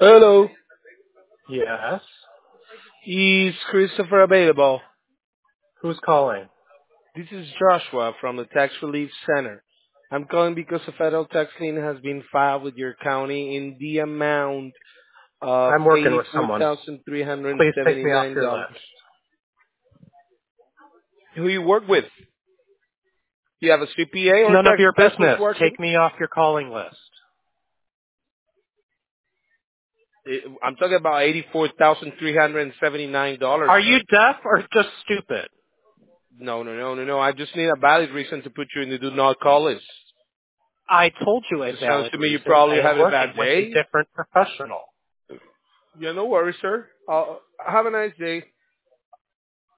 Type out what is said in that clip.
Hello, Yes. is Christopher available? Who's calling? This is Joshua from the Tax Relief Center. I'm calling because a federal tax lien has been filed with your county in the amount of I'm working with someone. Please take me off your $84,379. list. Who you work with? You have a CPA It's or none of tax your specialist business. working? Take me off your calling list. I'm talking about $84,379, Are you sir. deaf or just stupid? No, no, no, no, no. I just need a valid reason to put you in the do not call list. I told you a It sounds valid to me you reason. I probably am having a working bad with a day. different professional. Yeah, no worries, sir. Have a nice day.